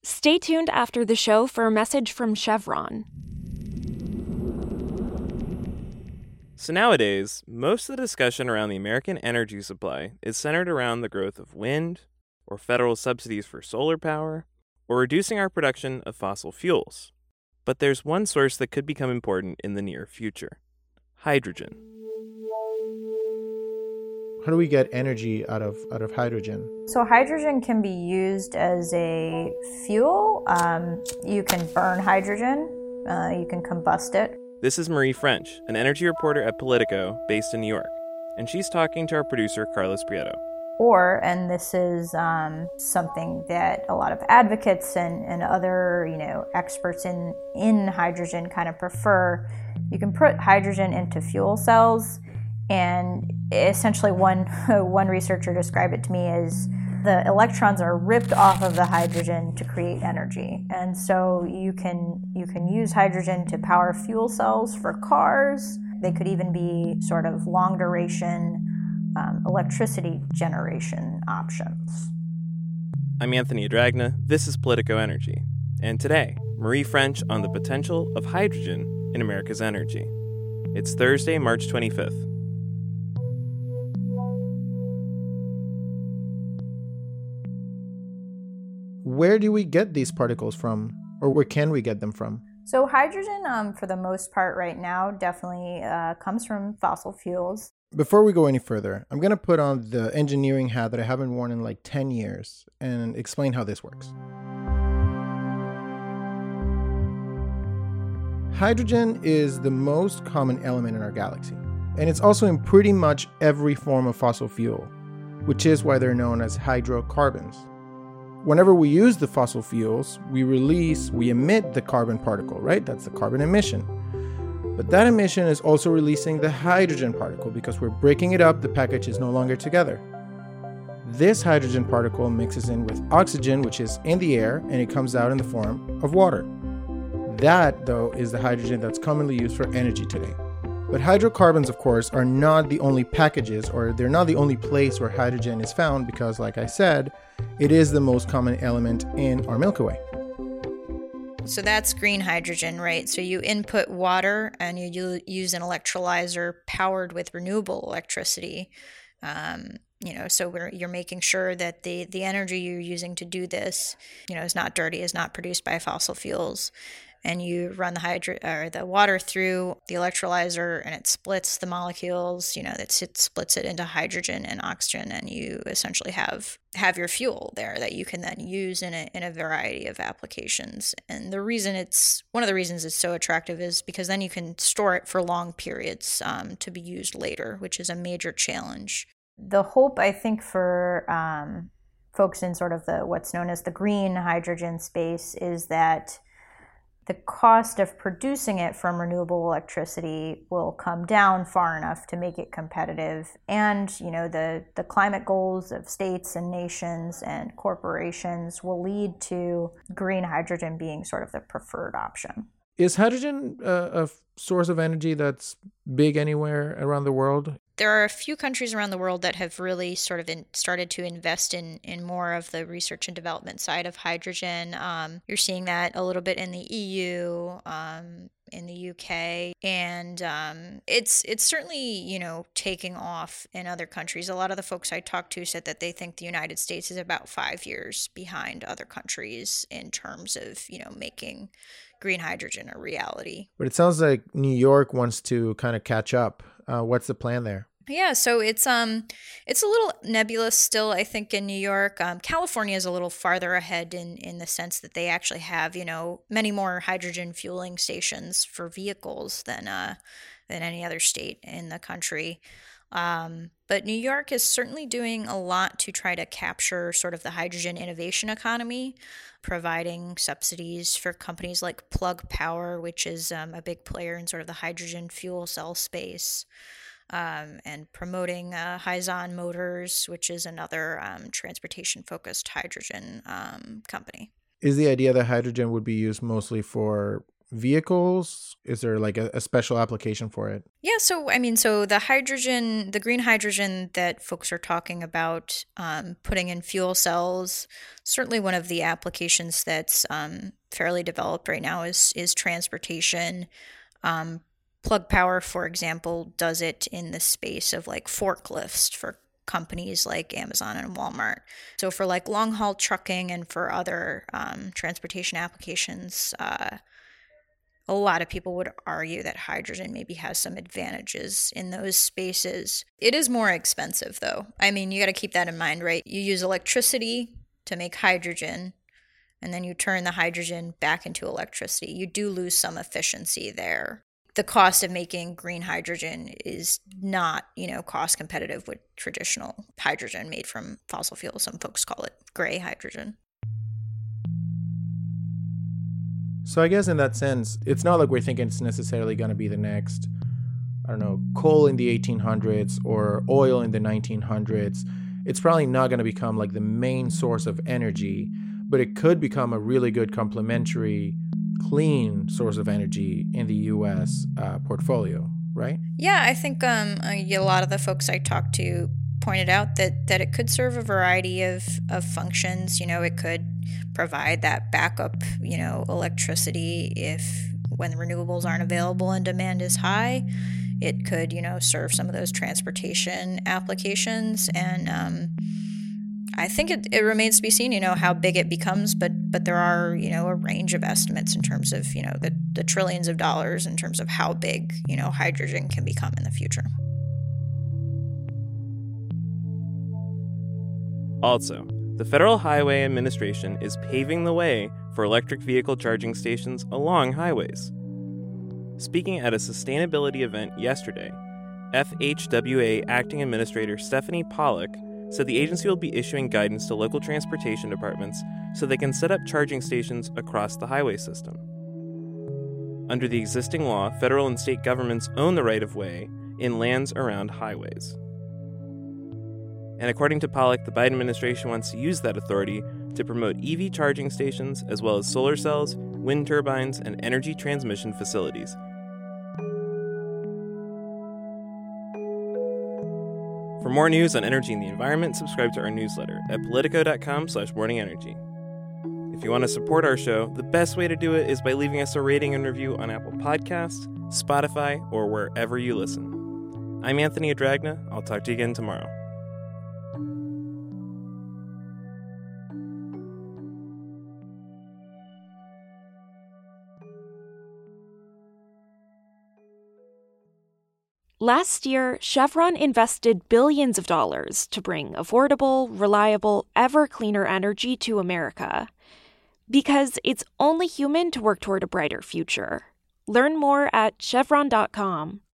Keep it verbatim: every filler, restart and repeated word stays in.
Stay tuned after the show for a message from Chevron. So nowadays, most of the discussion around the American energy supply is centered around the growth of wind, or federal subsidies for solar power, or reducing our production of fossil fuels. But there's one source that could become important in the near future: hydrogen. How do we get energy out of out of hydrogen? So hydrogen can be used as a fuel. Um, you can burn hydrogen. Uh, you can combust it. This is Marie French, an energy reporter at Politico based in New York, and she's talking to our producer, Carlos Prieto. Or, and this is um, something that a lot of advocates and, and other, you know, experts in, in hydrogen kind of prefer, you can put hydrogen into fuel cells. And essentially one one researcher described it to me as the electrons are ripped off of the hydrogen to create energy. And so you can you can use hydrogen to power fuel cells for cars. They could even be sort of long duration um, electricity generation options. I'm Anthony Adragna. This is Politico Energy. And today, Marie French on the potential of hydrogen in America's energy. It's Thursday, March twenty-fifth. Where do we get these particles from, or where can we get them from? So hydrogen, um, for the most part right now, definitely uh, comes from fossil fuels. Before we go any further, I'm going to put on the engineering hat that I haven't worn in like ten years and explain how this works. Hydrogen is the most common element in our galaxy, and it's also in pretty much every form of fossil fuel, which is why they're known as hydrocarbons. Whenever we use the fossil fuels, we release, we emit the carbon particle, right? That's the carbon emission. But that emission is also releasing the hydrogen particle because we're breaking it up, the package is no longer together. This hydrogen particle mixes in with oxygen, which is in the air, and it comes out in the form of water. That, though, is the hydrogen that's commonly used for energy today. But hydrocarbons, of course, are not the only packages, or they're not the only place where hydrogen is found because, like I said, it is the most common element in our Milky Way. So that's green hydrogen, right? So you input water and you use an electrolyzer powered with renewable electricity. Um, you know, so we're, you're making sure that the, the energy you're using to do this, you know, is not dirty, is not produced by fossil fuels. And you run the hydro or the water through the electrolyzer, and it splits the molecules. You know, it splits it into hydrogen and oxygen, and you essentially have have your fuel there that you can then use in a in a variety of applications. And the reason it's one of the reasons it's so attractive is because then you can store it for long periods um, to be used later, which is a major challenge. The hope, I think, for um, folks in sort of the what's known as the green hydrogen space is that the cost of producing it from renewable electricity will come down far enough to make it competitive. And, you know, the, the climate goals of states and nations and corporations will lead to green hydrogen being sort of the preferred option. Is hydrogen uh, a source of energy that's big anywhere around the world? There are a few countries around the world that have really sort of in, started to invest in, in more of the research and development side of hydrogen. Um, you're seeing that a little bit in the E U, um, in the U K, and um, it's it's certainly, you know, taking off in other countries. A lot of the folks I talked to said that they think the United States is about five years behind other countries in terms of, you know, making green hydrogen a reality. But it sounds like New York wants to kind of catch up. Uh, what's the plan there? Yeah, so it's um it's a little nebulous still, I think, in New York. Um, California is a little farther ahead in, in the sense that they actually have, you know, many more hydrogen fueling stations for vehicles than uh than any other state in the country. Um, but New York is certainly doing a lot to try to capture sort of the hydrogen innovation economy, providing subsidies for companies like Plug Power, which is um, a big player in sort of the hydrogen fuel cell space. Um, and promoting uh, Hyzon Motors, which is another um, transportation-focused hydrogen um, company. Is the idea that hydrogen would be used mostly for vehicles? Is there like a, a special application for it? Yeah, so I mean, so the hydrogen, the green hydrogen that folks are talking about um, putting in fuel cells, certainly one of the applications that's um, fairly developed right now is is transportation. Um, Plug Power, for example, does it in the space of like forklifts for companies like Amazon and Walmart. So for like long haul trucking and for other um, transportation applications, uh, a lot of people would argue that hydrogen maybe has some advantages in those spaces. It is more expensive though. I mean, you got to keep that in mind, right? You use electricity to make hydrogen, and then you turn the hydrogen back into electricity. You do lose some efficiency there. The cost of making green hydrogen is not, you know, cost competitive with traditional hydrogen made from fossil fuels. Some folks call it gray hydrogen. So I guess in that sense, it's not like we're thinking it's necessarily going to be the next, I don't know, coal in the eighteen hundreds or oil in the nineteen hundreds. It's probably not going to become like the main source of energy, but it could become a really good complementary clean source of energy in the U S uh, portfolio, right? Yeah, I think um, a lot of the folks I talked to pointed out that that it could serve a variety of, of functions. You know, it could provide that backup, you know, electricity if when the renewables aren't available and demand is high. It could, you know, serve some of those transportation applications. And um, I think it, it remains to be seen, you know, how big it becomes, but but there are, you know, a range of estimates in terms of, you know, the, the trillions of dollars in terms of how big, you know, hydrogen can become in the future. Also, the Federal Highway Administration is paving the way for electric vehicle charging stations along highways. Speaking at a sustainability event yesterday, F H W A Acting Administrator Stephanie Pollock said the agency will be issuing guidance to local transportation departments so they can set up charging stations across the highway system. Under the existing law, federal and state governments own the right-of-way in lands around highways. And according to Pollock, the Biden administration wants to use that authority to promote E V charging stations as well as solar cells, wind turbines, and energy transmission facilities. For more news on energy and the environment, subscribe to our newsletter at politico.com slash morningenergy. If you want to support our show, the best way to do it is by leaving us a rating and review on Apple Podcasts, Spotify, or wherever you listen. I'm Anthony Adragna. I'll talk to you again tomorrow. Last year, Chevron invested billions of dollars to bring affordable, reliable, ever cleaner energy to America. Because it's only human to work toward a brighter future. Learn more at chevron dot com.